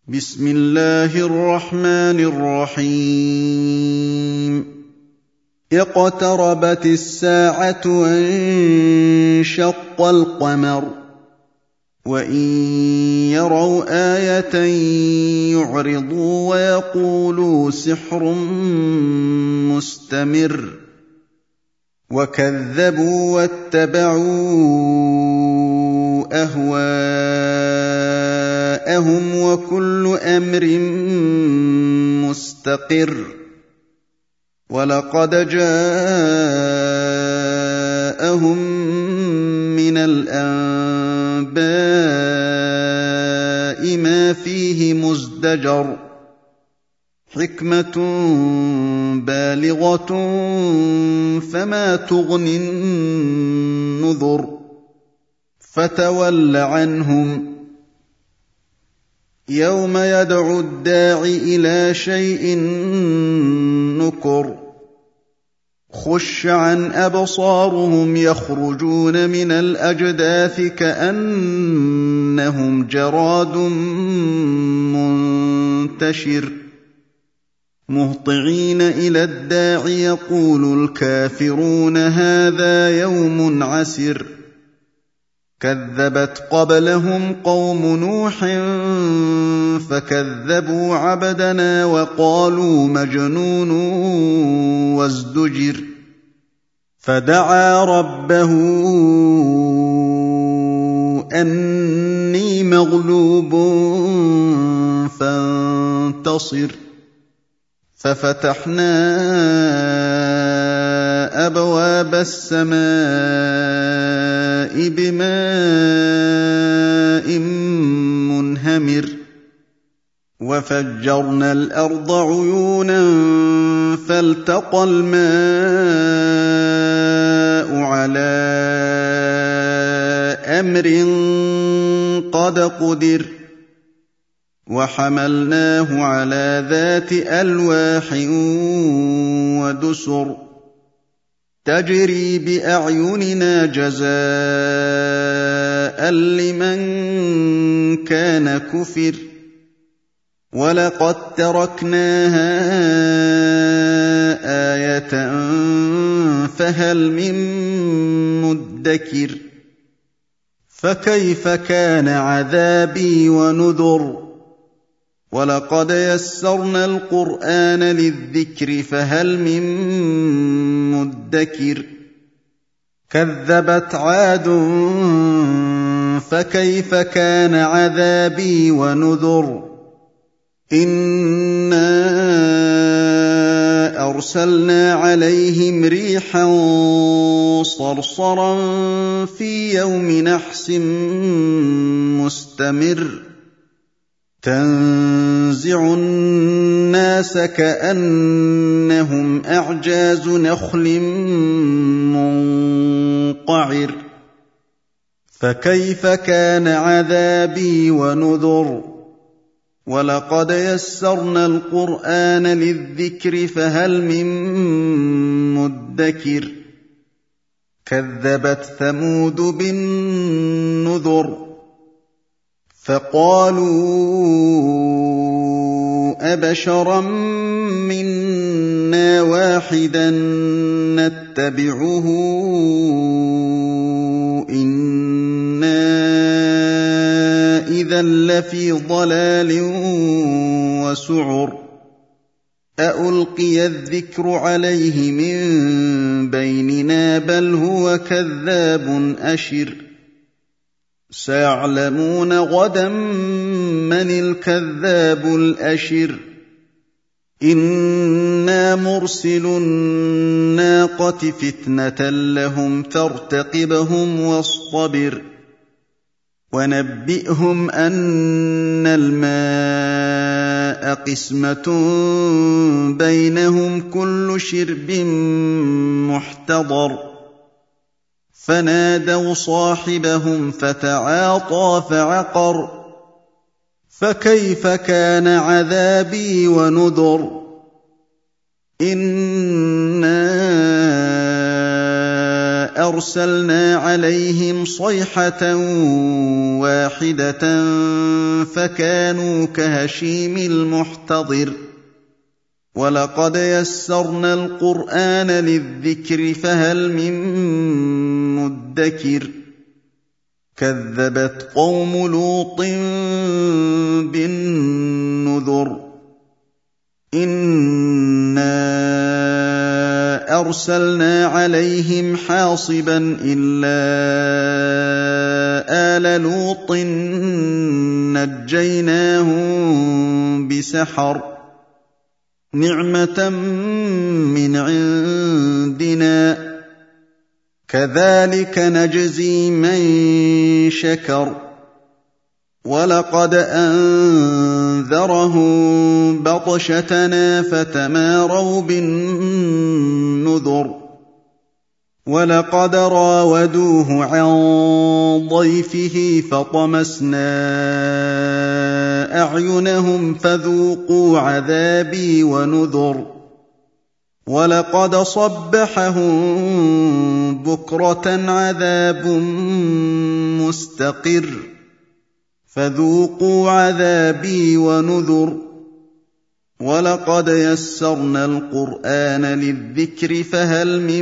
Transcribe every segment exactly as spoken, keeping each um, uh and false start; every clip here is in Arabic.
بسم الله الرحمن الرحيم اقتربت الساعة وانشق القمر وإن يروا آية يعرضوا ويقولوا سحر مستمر وكذبوا واتبعوا أهواءهم وكل أمر مستقر ولقد جاءهم من الأنباء ما فيه مزدجر حكمة بالغة فما تغني النذر فتول عنهم يوم يدعو الداع إلى شيء نكر خش عن أبصارهم يخرجون من الأجداث كأنهم جراد منتشر مهطعين إلى الداع يقول الكافرون هذا يوم عسر كذبت قبلهم قوم نوح فكذبوا عبدنا وقالوا مجنون وازدجر فدعا ربه أني مغلوب فانتصر ففتحنا أبواب السماء بماء منهمر وفجرنا الأرض عيونا فالتقى الماء على أمر قد قدر وحملناه على ذات ألواح ودسر تجري بأعيننا جزاء لمن كان كفر ولقد تركناها آية فهل من مدكر فكيف كان عذابي ونذر ولقد يسرنا القرآن للذكر فهل من مدكر كذبت عاد فكيف كان عذابي ونذر إنا أرسلنا عليهم ريحا صرصرا في يوم نحس مستمر تنزع الناس كأنهم أعجاز نخل منقعر فكيف كان عذابي ونذر ولقد يسرنا القرآن للذكر فهل من مدكر كذبت ثمود بالنذر فقالوا أبشرا منا واحدا نتبعه إنا إذا لفي ضلال وسعر أألقي الذكر عليه من بيننا بل هو كذاب أشر سيعلمون غدا من الكذاب الأشر إنا مرسل الناقة فتنة لهم فارتقبهم واصطبر ونبئهم أن الماء قسمة بينهم كل شرب محتضر فنادوا صاحبهم فتعاطى فعقر فكيف كان عذابي ونذر إنا فأرسلنا عليهم صيحة واحدة فكانوا كهشيم المحتضر ولقد يسرنا القرآن للذكر فهل من مدكر كذبت قوم لوط بالنذر إنا أرسلنا عليهم حاصبا إلا آل لوط نجيناهم بسحر نعمة من عندنا كذلك نجزي من شكر ولقد أنذرهم بطشتنا فتماروا بالنذر ولقد راودوه عن ضيفه فطمسنا أعينهم فذوقوا عذابي ونذر ولقد صبحهم بكرة عذاب مستقر فذوقوا عذابي ونذر ولقد يسرنا القرآن للذكر فهل من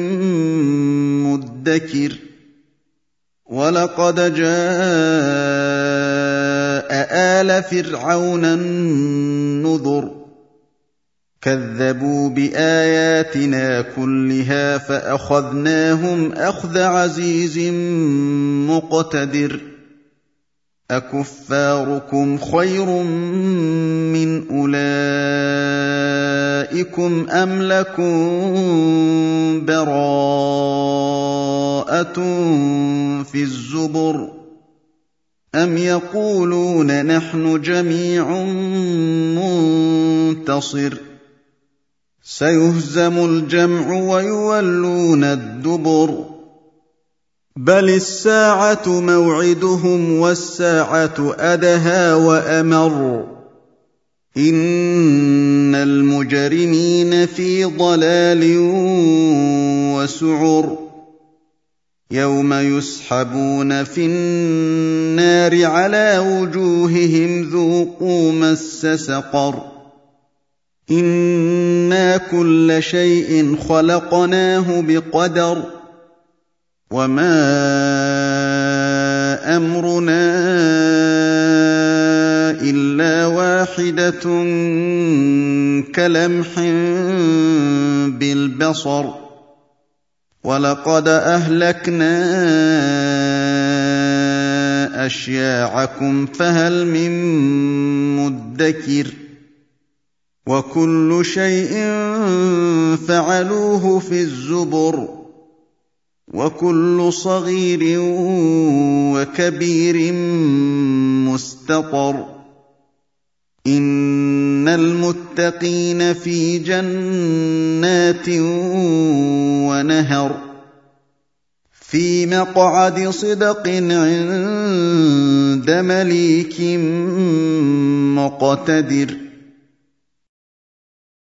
مدكر ولقد جاء آل فرعون النذر كذبوا بآياتنا كلها فأخذناهم أخذ عزيز مقتدر أكفاركم خير من أولئكم أم لكم براءة في الزبر أم يقولون نحن جميع منتصر سيهزم الجمع ويولون الدبر بل الساعة موعدهم والساعة أدهى وأمر إن المجرمين في ضلال وسعر يوم يسحبون في النار على وجوههم ذوقوا مس سقر إنا كل شيء خلقناه بقدر وما أمرنا إلا واحدة كلمح بالبصر ولقد أهلكنا أشياعكم فهل من مدكر وكل شيء فعلوه في الزبر وكل صغير وكبير مستطر إن المتقين في جنات ونهر في مقعد صدق عند مليك مقتدر